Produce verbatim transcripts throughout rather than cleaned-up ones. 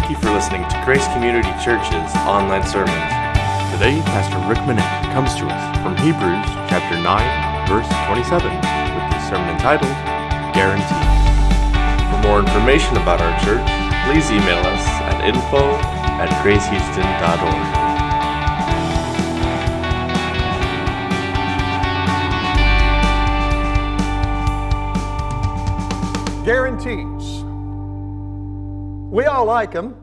Thank you for listening to Grace Community Church's online sermons. Today, Pastor Rick Manette comes to us from Hebrews chapter nine, verse twenty-seven, with the sermon entitled, Guarantee. For more information about our church, please email us at info at grace houston dot org. Guarantees. We all like them.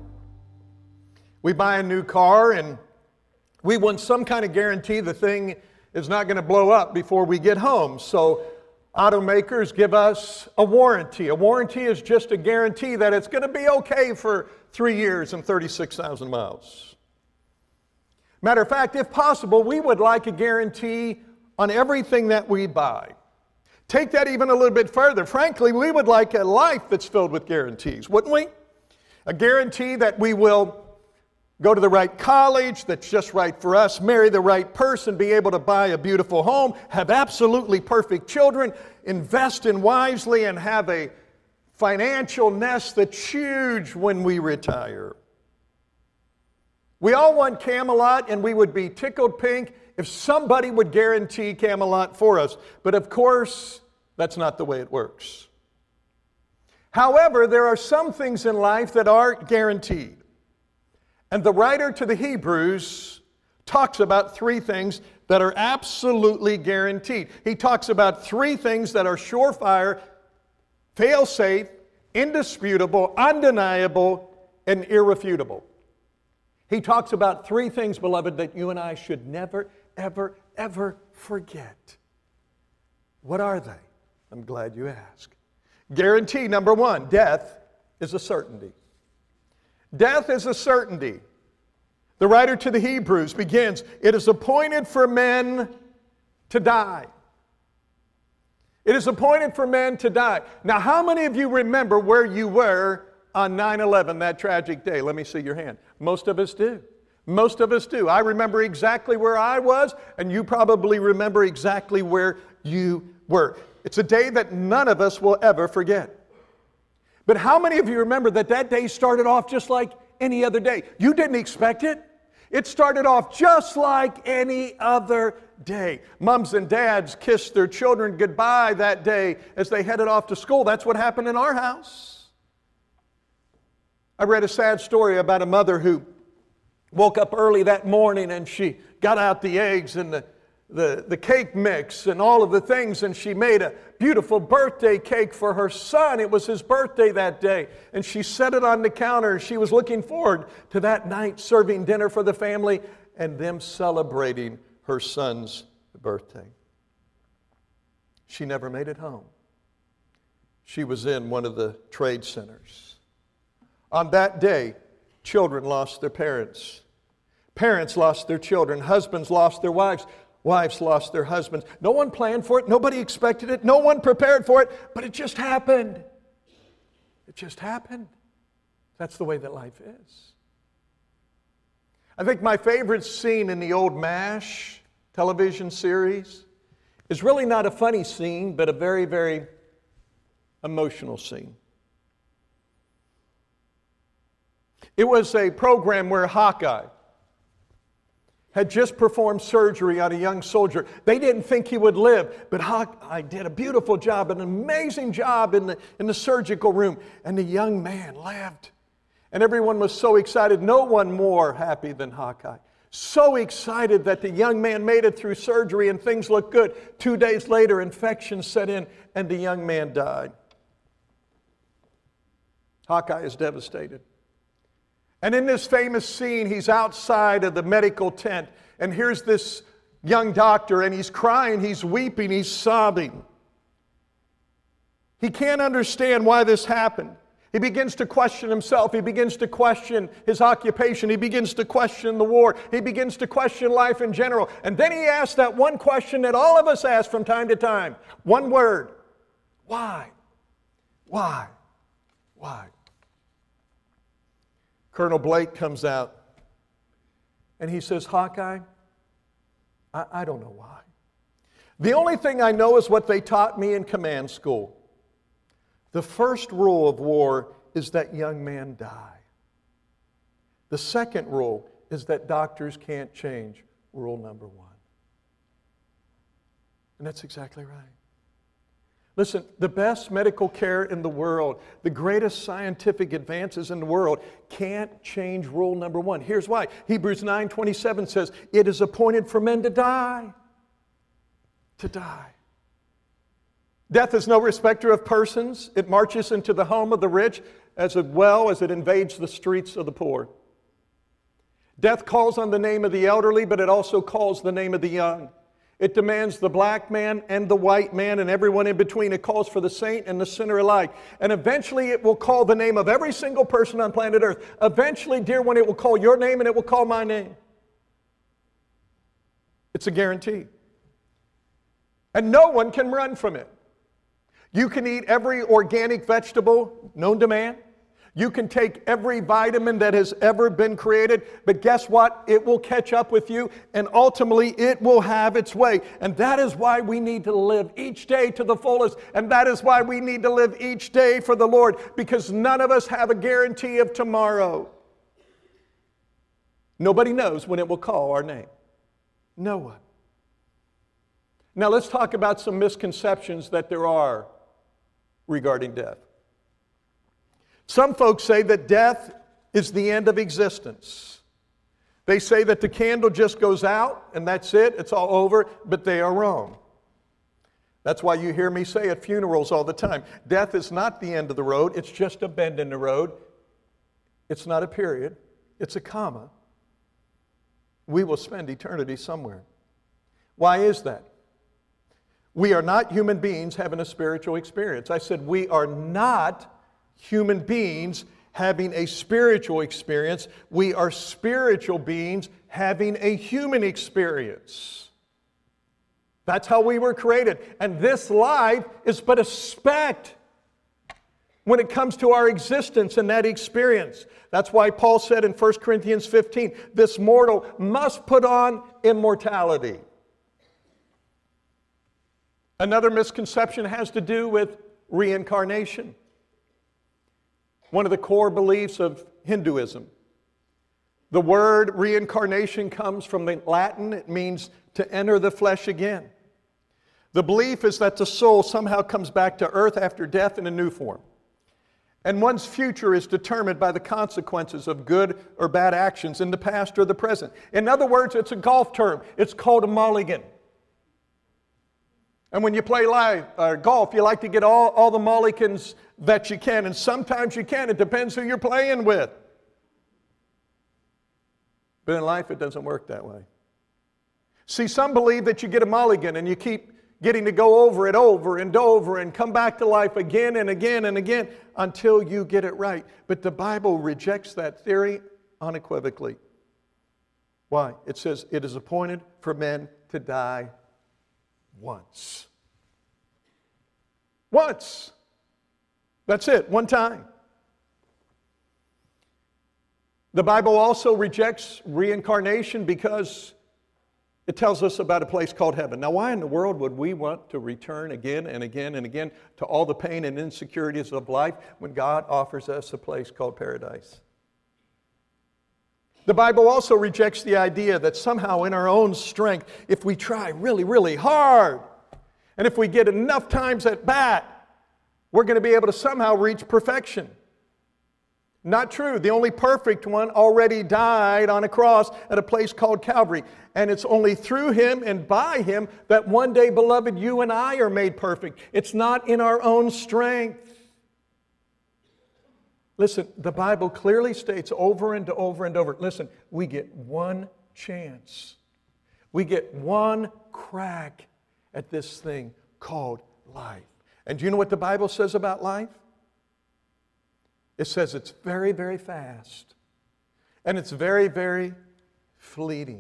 We buy a new car and we want some kind of guarantee the thing is not going to blow up before we get home. So automakers give us a warranty. A warranty is just a guarantee that it's going to be okay for three years and thirty-six thousand miles. Matter of fact, if possible, we would like a guarantee on everything that we buy. Take that even a little bit further. Frankly, we would like a life that's filled with guarantees, wouldn't we? A guarantee that we will go to the right college that's just right for us, marry the right person, be able to buy a beautiful home, have absolutely perfect children, invest in wisely, and have a financial nest that's huge when we retire. We all want Camelot, and we would be tickled pink if somebody would guarantee Camelot for us. But of course, that's not the way it works. However, there are some things in life that are guaranteed. And the writer to the Hebrews talks about three things that are absolutely guaranteed. He talks about three things that are surefire, fail-safe, indisputable, undeniable, and irrefutable. He talks about three things, beloved, that you and I should never, ever, ever forget. What are they? I'm glad you asked. Guarantee number one, death is a certainty. Death is a certainty. The writer to the Hebrews begins, it is appointed for men to die. It is appointed for men to die. Now, how many of you remember where you were on nine eleven, that tragic day? Let me see your hand. Most of us do. Most of us do. I remember exactly where I was, and you probably remember exactly where you were. It's a day that none of us will ever forget. But how many of you remember that that day started off just like any other day? You didn't expect it. It started off just like any other day. Moms and dads kissed their children goodbye that day as they headed off to school. That's what happened in our house. I read a sad story about a mother who woke up early that morning and she got out the eggs and the The, the cake mix and all of the things, and she made a beautiful birthday cake for her son. It was his birthday that day, and she set it on the counter. She was looking forward to that night serving dinner for the family and them celebrating her son's birthday. She never made it home. She was in one of the trade centers. On that day, children lost their parents. Parents lost their children. Husbands lost their wives. Wives lost their husbands. No one planned for it. Nobody expected it. No one prepared for it. But it just happened. It just happened. That's the way that life is. I think my favorite scene in the old MASH television series is really not a funny scene, but a very, very emotional scene. It was a program where Hawkeye had just performed surgery on a young soldier. They didn't think he would live, but Hawkeye did a beautiful job, an amazing job in the, in the surgical room, and the young man lived. And everyone was so excited, no one more happy than Hawkeye. So excited that the young man made it through surgery and things looked good. Two days later, infection set in and the young man died. Hawkeye is devastated. And in this famous scene, he's outside of the medical tent, and here's this young doctor, and he's crying, he's weeping, he's sobbing. He can't understand why this happened. He begins to question himself. He begins to question his occupation. He begins to question the war. He begins to question life in general. And then he asks that one question that all of us ask from time to time. One word. Why? Why? Why? Colonel Blake comes out and he says, Hawkeye, I, I don't know why. The only thing I know is what they taught me in command school. The first rule of war is that young man die. The second rule is that doctors can't change rule number one. And that's exactly right. Listen, the best medical care in the world, the greatest scientific advances in the world can't change rule number one. Here's why. Hebrews nine twenty-seven says, it is appointed for men to die. To die. Death is no respecter of persons. It marches into the home of the rich as well as it invades the streets of the poor. Death calls on the name of the elderly, but it also calls the name of the young. It demands the black man and the white man and everyone in between. It calls for the saint and the sinner alike. And eventually it will call the name of every single person on planet Earth. Eventually, dear one, it will call your name and it will call my name. It's a guarantee. And no one can run from it. You can eat every organic vegetable known to man. You can take every vitamin that has ever been created, but guess what? It will catch up with you, and ultimately it will have its way. And that is why we need to live each day to the fullest, and that is why we need to live each day for the Lord, because none of us have a guarantee of tomorrow. Nobody knows when it will call our name. No one. Now let's talk about some misconceptions that there are regarding death. Some folks say that death is the end of existence. They say that the candle just goes out and that's it, it's all over, but they are wrong. That's why you hear me say at funerals all the time, death is not the end of the road, it's just a bend in the road. It's not a period, it's a comma. We will spend eternity somewhere. Why is that? We are not human beings having a spiritual experience. I said we are not human beings having a spiritual experience. We are spiritual beings having a human experience. That's how we were created. And this life is but a speck when it comes to our existence and that experience. That's why Paul said in First Corinthians fifteen, this mortal must put on immortality. Another misconception has to do with reincarnation. One of the core beliefs of Hinduism. The word reincarnation comes from the Latin. It means to enter the flesh again. The belief is that the soul somehow comes back to earth after death in a new form. And one's future is determined by the consequences of good or bad actions in the past or the present. In other words, it's a golf term. It's called a mulligan. And when you play live, uh, golf, you like to get all, all the mulligans that you can. And sometimes you can. It depends who you're playing with. But in life, it doesn't work that way. See, some believe that you get a mulligan and you keep getting to go over it over and over and come back to life again and again and again until you get it right. But the Bible rejects that theory unequivocally. Why? It says it is appointed for men to die once. Once. That's it, one time. The Bible also rejects reincarnation because it tells us about a place called heaven. Now, why in the world would we want to return again and again and again to all the pain and insecurities of life when God offers us a place called paradise? The Bible also rejects the idea that somehow in our own strength, if we try really, really hard, and if we get enough times at bat, we're going to be able to somehow reach perfection. Not true. The only perfect one already died on a cross at a place called Calvary. And it's only through Him and by Him that one day, beloved, you and I are made perfect. It's not in our own strength. Listen, the Bible clearly states over and over and over, listen, we get one chance. We get one crack at this thing called life. And do you know what the Bible says about life? It says it's very, very fast. And it's very, very fleeting.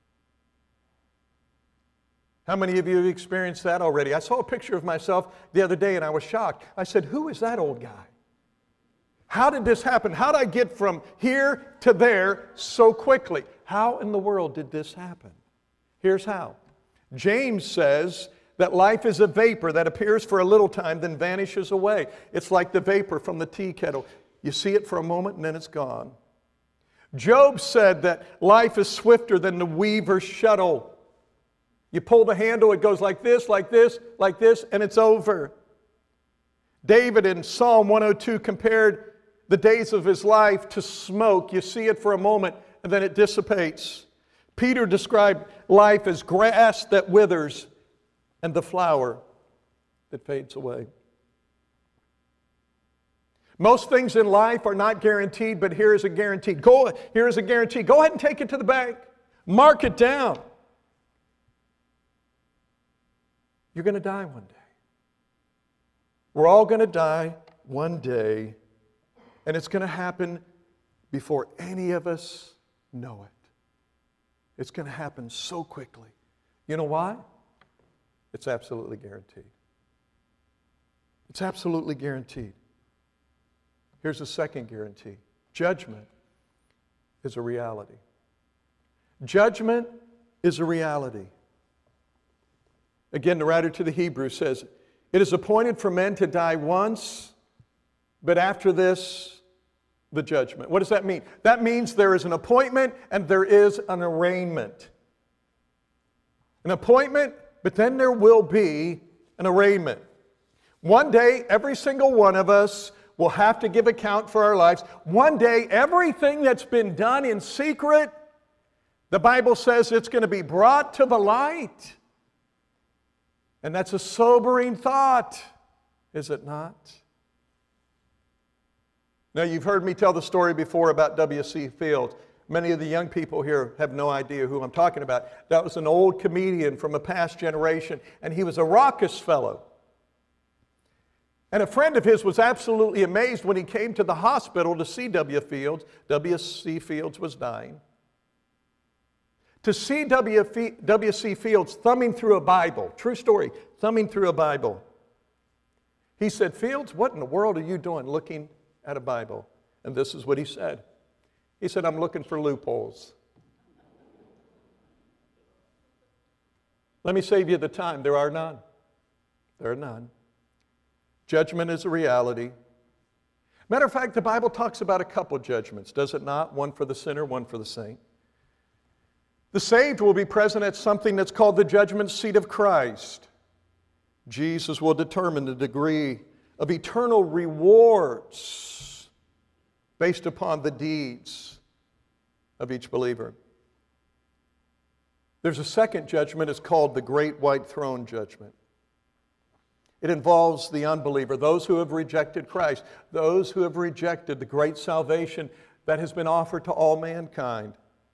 How many of you have experienced that already? I saw a picture of myself the other day and I was shocked. I said, who is that old guy? How did this happen? How did I get from here to there so quickly? How in the world did this happen? Here's how. James says that life is a vapor that appears for a little time, then vanishes away. It's like the vapor from the tea kettle. You see it for a moment and then it's gone. Job said that life is swifter than the weaver's shuttle. You pull the handle, it goes like this, like this, like this, and it's over. David in Psalm one oh two compared the days of his life to smoke. You see it for a moment, and then it dissipates. Peter described life as grass that withers and the flower that fades away. Most things in life are not guaranteed, but here is a guarantee. Go, here is a guarantee. Go ahead and take it to the bank. Mark it down. You're going to die one day. We're all going to die one day, and it's going to happen before any of us know it. It's going to happen so quickly. You know why? It's absolutely guaranteed. It's absolutely guaranteed. Here's the second guarantee. Judgment is a reality. Judgment is a reality. Again, the writer to the Hebrews says, "It is appointed for men to die once, but after this, the judgment." What does that mean? That means there is an appointment and there is an arraignment. An appointment, but then there will be an arraignment. One day, every single one of us will have to give account for our lives. One day, everything that's been done in secret, the Bible says it's going to be brought to the light. And that's a sobering thought, is it not? Now, you've heard me tell the story before about W C Fields. Many of the young people here have no idea who I'm talking about. That was an old comedian from a past generation, and he was a raucous fellow. And a friend of his was absolutely amazed when he came to the hospital to see W. Fields. W C Fields was dying. To see W C Fields thumbing through a Bible, true story, thumbing through a Bible. He said, "Fields, what in the world are you doing looking at a Bible?" And this is what he said. He said, "I'm looking for loopholes." Let me save you the time. There are none. There are none. Judgment is a reality. Matter of fact, the Bible talks about a couple judgments, does it not? One for the sinner, one for the saint. The saved will be present at something that's called the judgment seat of Christ. Jesus will determine the degree of eternal rewards based upon the deeds of each believer. There's a second judgment. It's called the Great White Throne Judgment. It involves the unbeliever, those who have rejected Christ, those who have rejected the great salvation that has been offered to all mankind.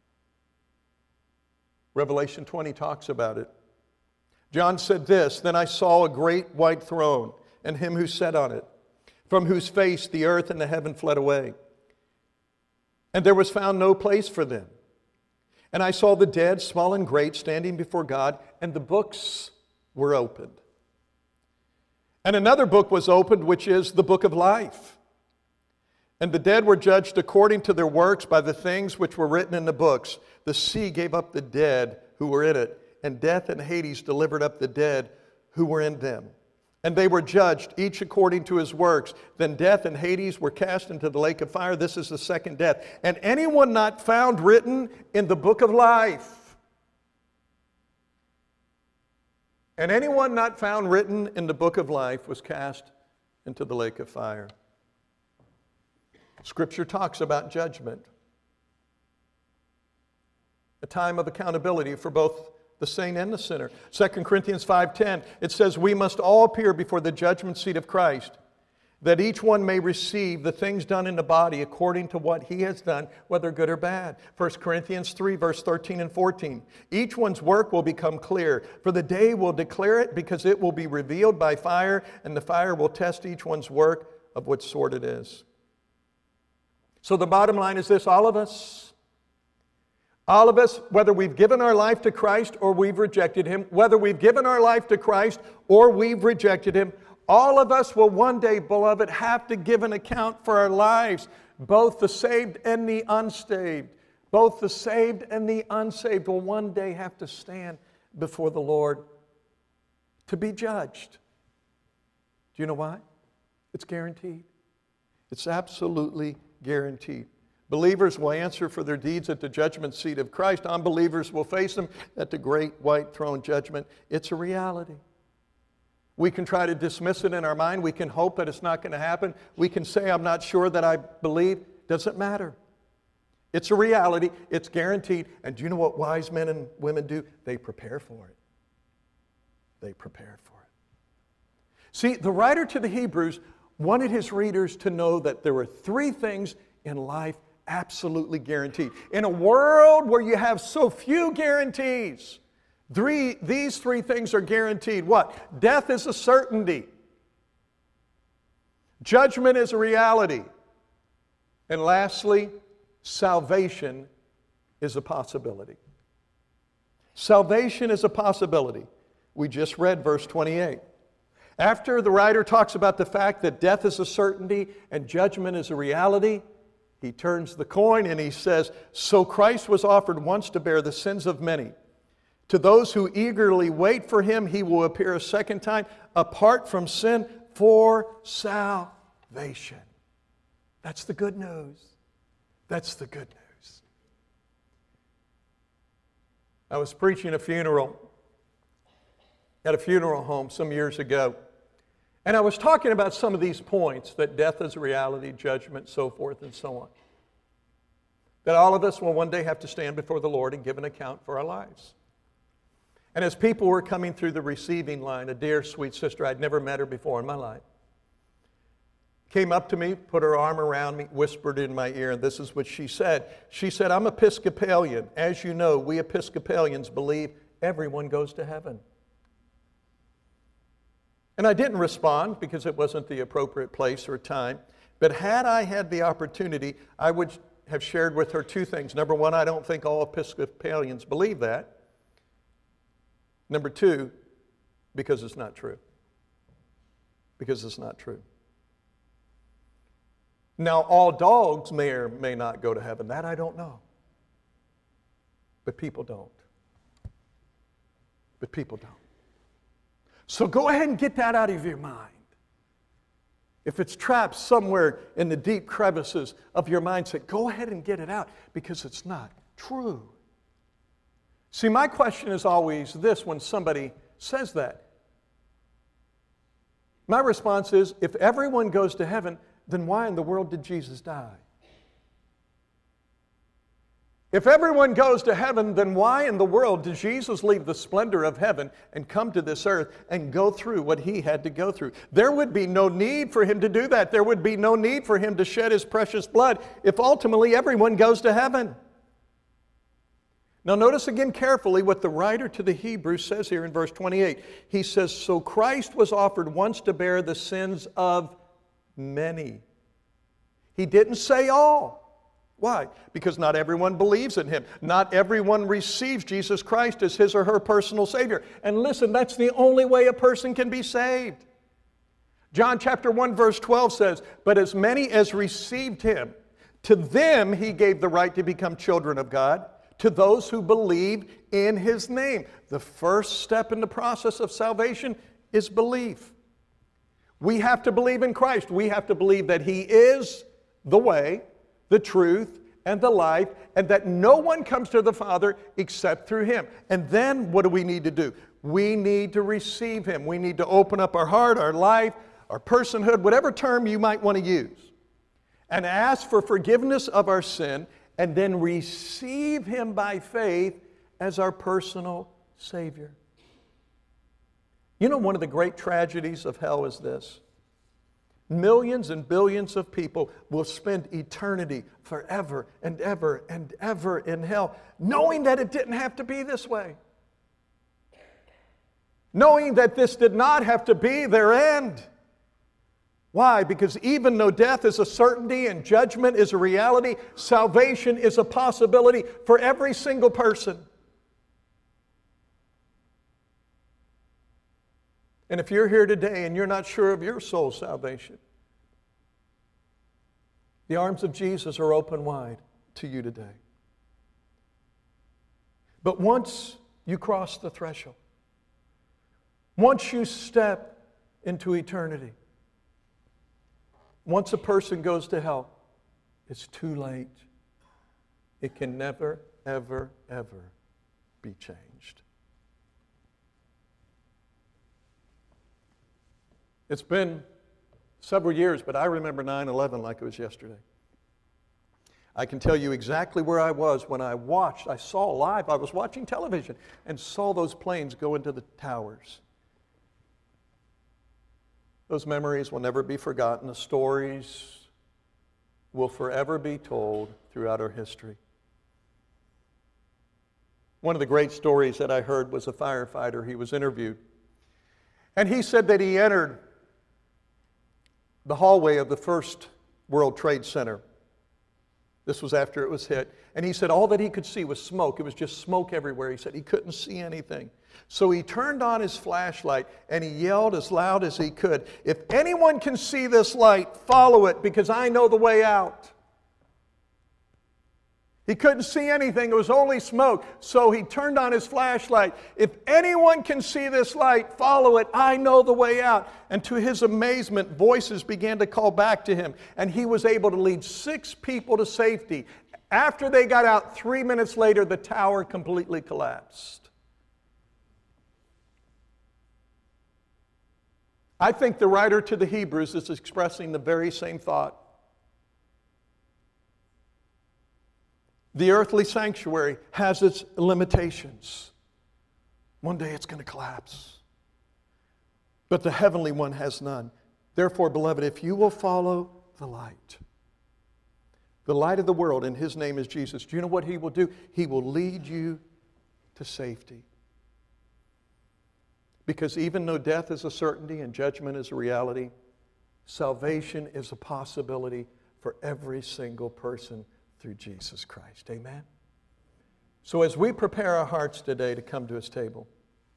Revelation twenty talks about it. John said this, "Then I saw a great white throne, and him who sat on it, from whose face the earth and the heaven fled away. And there was found no place for them. And I saw the dead, small and great, standing before God, and the books were opened. And another book was opened, which is the book of life. And the dead were judged according to their works by the things which were written in the books. The sea gave up the dead who were in it, and death and Hades delivered up the dead who were in them. And they were judged, each according to his works. Then death and Hades were cast into the lake of fire. This is the second death. And anyone not found written in the book of life, and anyone not found written in the book of life was cast into the lake of fire." Scripture talks about judgment, a time of accountability for both the saint and the sinner. Second Corinthians five ten, it says, "We must all appear before the judgment seat of Christ, that each one may receive the things done in the body according to what he has done, whether good or bad." First Corinthians three, verse thirteen and fourteen. "Each one's work will become clear, for the day will declare it, because it will be revealed by fire, and the fire will test each one's work of what sort it is." So the bottom line is this: all of us, all of us, whether we've given our life to Christ or we've rejected Him, whether we've given our life to Christ or we've rejected Him, all of us will one day, beloved, have to give an account for our lives, both the saved and the unsaved. Both the saved and the unsaved will one day have to stand before the Lord to be judged. Do you know why? It's guaranteed. It's absolutely guaranteed. Believers will answer for their deeds at the judgment seat of Christ. Unbelievers will face them at the great white throne judgment. It's a reality. We can try to dismiss it in our mind. We can hope that it's not going to happen. We can say, I'm not sure that I believe. Doesn't matter. It's a reality. It's guaranteed. And do you know what wise men and women do? They prepare for it. They prepare for it. See, the writer to the Hebrews wanted his readers to know that there were three things in life absolutely guaranteed. In a world where you have so few guarantees, three, these three things are guaranteed. What? Death is a certainty. Judgment is a reality. And lastly, salvation is a possibility. Salvation is a possibility. We just read verse twenty-eight. After the writer talks about the fact that death is a certainty and judgment is a reality, he turns the coin and he says, so Christ was offered once to bear the sins of many. To those who eagerly wait for him, he will appear a second time, apart from sin, for salvation. That's the good news. That's the good news. I was preaching a funeral at a funeral home some years ago. And I was talking about some of these points, that death is a reality, judgment, so forth and so on. That all of us will one day have to stand before the Lord and give an account for our lives. And as people were coming through the receiving line, a dear, sweet sister, I'd never met her before in my life, came up to me, put her arm around me, whispered in my ear, and this is what she said. She said, I'm Episcopalian. As you know, we Episcopalians believe everyone goes to heaven. And I didn't respond because it wasn't the appropriate place or time. But had I had the opportunity, I would have shared with her two things. Number one, I don't think all Episcopalians believe that. Number two, because it's not true. Because it's not true. Now, all dogs may or may not go to heaven. That I don't know. But people don't. But people don't. So go ahead and get that out of your mind. If it's trapped somewhere in the deep crevices of your mindset, go ahead and get it out because it's not true. See, my question is always this when somebody says that. My response is, if everyone goes to heaven, then why in the world did Jesus die? If everyone goes to heaven, then why in the world did Jesus leave the splendor of heaven and come to this earth and go through what he had to go through? There would be no need for him to do that. There would be no need for him to shed his precious blood if ultimately everyone goes to heaven. Now notice again carefully what the writer to the Hebrews says here in verse twenty-eight. He says, so Christ was offered once to bear the sins of many. He didn't say all. Why? Because not everyone believes in him. Not everyone receives Jesus Christ as his or her personal Savior. And listen, that's the only way a person can be saved. John chapter one verse twelve says, but as many as received him, to them he gave the right to become children of God, to those who believe in his name. The first step in the process of salvation is belief. We have to believe in Christ. We have to believe that he is the way, the truth, and the life, and that no one comes to the Father except through him. And then what do we need to do? We need to receive him. We need to open up our heart, our life, our personhood, whatever term you might want to use, and ask for forgiveness of our sin, and then receive him by faith as our personal Savior. You know, one of the great tragedies of hell is this. Millions and billions of people will spend eternity forever and ever and ever in hell, knowing that it didn't have to be this way. Knowing that this did not have to be their end. Why? Because even though death is a certainty and judgment is a reality, salvation is a possibility for every single person. And if you're here today and you're not sure of your soul's salvation, the arms of Jesus are open wide to you today. But once you cross the threshold, once you step into eternity, once a person goes to hell, it's too late. It can never, ever, ever be changed. It's been several years, but I remember nine eleven like it was yesterday. I can tell you exactly where I was when I watched, I saw live, I was watching television and saw those planes go into the towers. Those memories will never be forgotten. The stories will forever be told throughout our history. One of the great stories that I heard was a firefighter. He was interviewed. And he said that he entered the hallway of the first World Trade Center. This was after it was hit. And he said all that he could see was smoke. It was just smoke everywhere. He said he couldn't see anything. So he turned on his flashlight and he yelled as loud as he could, "If anyone can see this light, follow it, because I know the way out." He couldn't see anything. It was only smoke. So he turned on his flashlight. "If anyone can see this light, follow it. I know the way out." And to his amazement, voices began to call back to him. And he was able to lead six people to safety. After they got out, three minutes later, the tower completely collapsed. I think the writer to the Hebrews is expressing the very same thought. The earthly sanctuary has its limitations. One day it's going to collapse. But the heavenly one has none. Therefore, beloved, if you will follow the light, the light of the world, and His name is Jesus, do you know what He will do? He will lead you to safety. Because even though death is a certainty and judgment is a reality, salvation is a possibility for every single person through Jesus Christ. Amen? So as we prepare our hearts today to come to His table,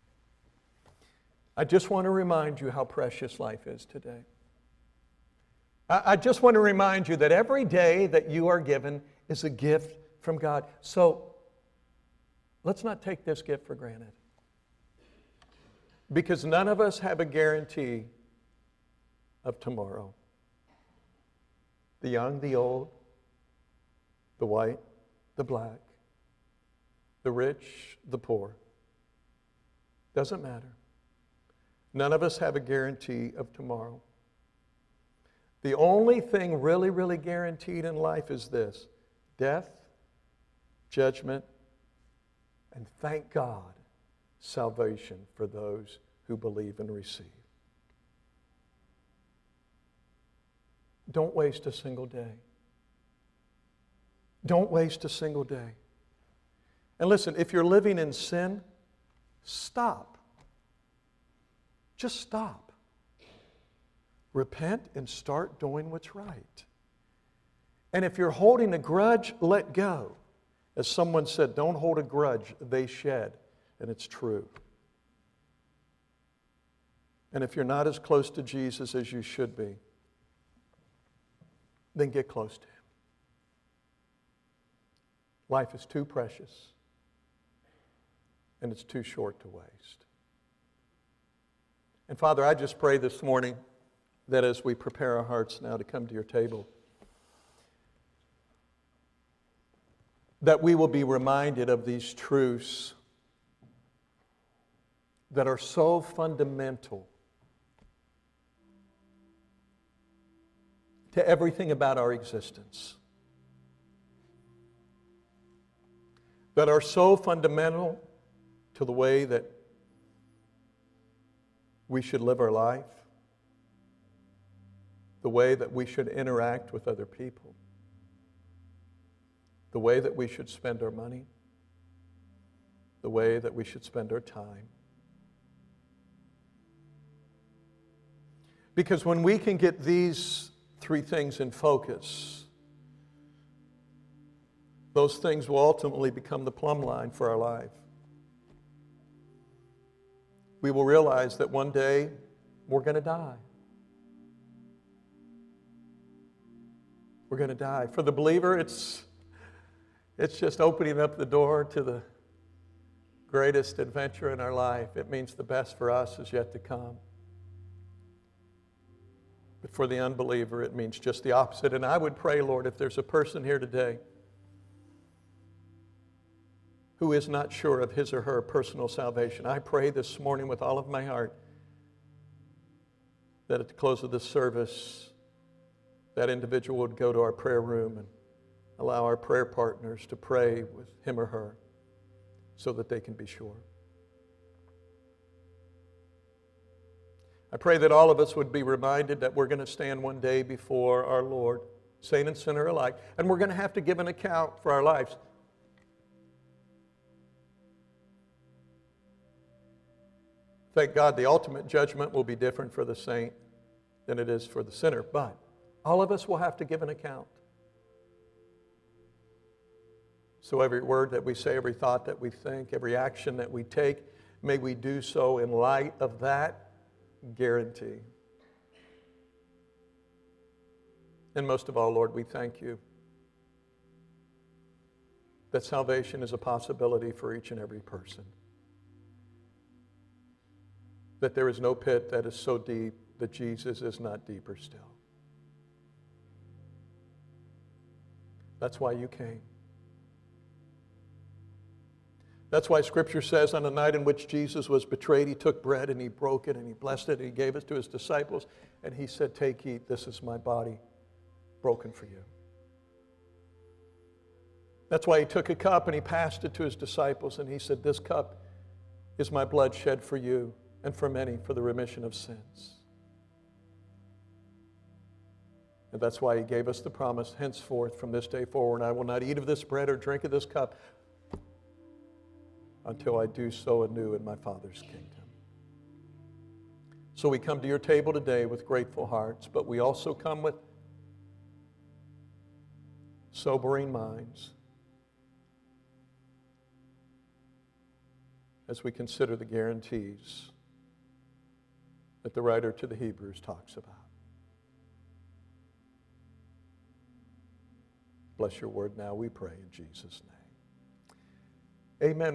I just want to remind you how precious life is today. I, I just want to remind you that every day that you are given is a gift from God. So let's not take this gift for granted. Because none of us have a guarantee of tomorrow. The young, the old, the white, the black, the rich, the poor. Doesn't matter. None of us have a guarantee of tomorrow. The only thing really, really guaranteed in life is this: death, judgment, and thank God, salvation for those who believe and receive. Don't waste a single day. Don't waste a single day. And listen, if you're living in sin, stop. Just stop. Repent and start doing what's right. And if you're holding a grudge, let go. As someone said, don't hold a grudge, they shed. And it's true. And if you're not as close to Jesus as you should be, then get close to Him. Life is too precious, and it's too short to waste. And Father, I just pray this morning that as we prepare our hearts now to come to your table, that we will be reminded of these truths that are so fundamental to everything about our existence, that are so fundamental to the way that we should live our life, the way that we should interact with other people, the way that we should spend our money, the way that we should spend our time. Because when we can get these three things in focus, those things will ultimately become the plumb line for our life. We will realize that one day we're going to die. We're going to die. For the believer, it's, it's just opening up the door to the greatest adventure in our life. It means the best for us is yet to come. But for the unbeliever, it means just the opposite. And I would pray, Lord, if there's a person here today who is not sure of his or her personal salvation. I pray this morning with all of my heart that at the close of this service, that individual would go to our prayer room and allow our prayer partners to pray with him or her so that they can be sure. I pray that all of us would be reminded that we're going to stand one day before our Lord, saint and sinner alike, and we're going to have to give an account for our lives. Thank God the ultimate judgment will be different for the saint than it is for the sinner, but all of us will have to give an account. So every word that we say, every thought that we think, every action that we take, may we do so in light of that guarantee. And most of all, Lord, we thank you that salvation is a possibility for each and every person. That there is no pit that is so deep that Jesus is not deeper still. That's why you came. That's why Scripture says on the night in which Jesus was betrayed, he took bread and he broke it and he blessed it and he gave it to his disciples and he said, "Take, eat, this is my body broken for you." That's why he took a cup and he passed it to his disciples and he said, "This cup is my blood shed for you and for many for the remission of sins." And that's why he gave us the promise, henceforth from this day forward, "I will not eat of this bread or drink of this cup until I do so anew in my Father's kingdom." So we come to your table today with grateful hearts, but we also come with sobering minds as we consider the guarantees that the writer to the Hebrews talks about. Bless your word now, we pray in Jesus' name. Amen.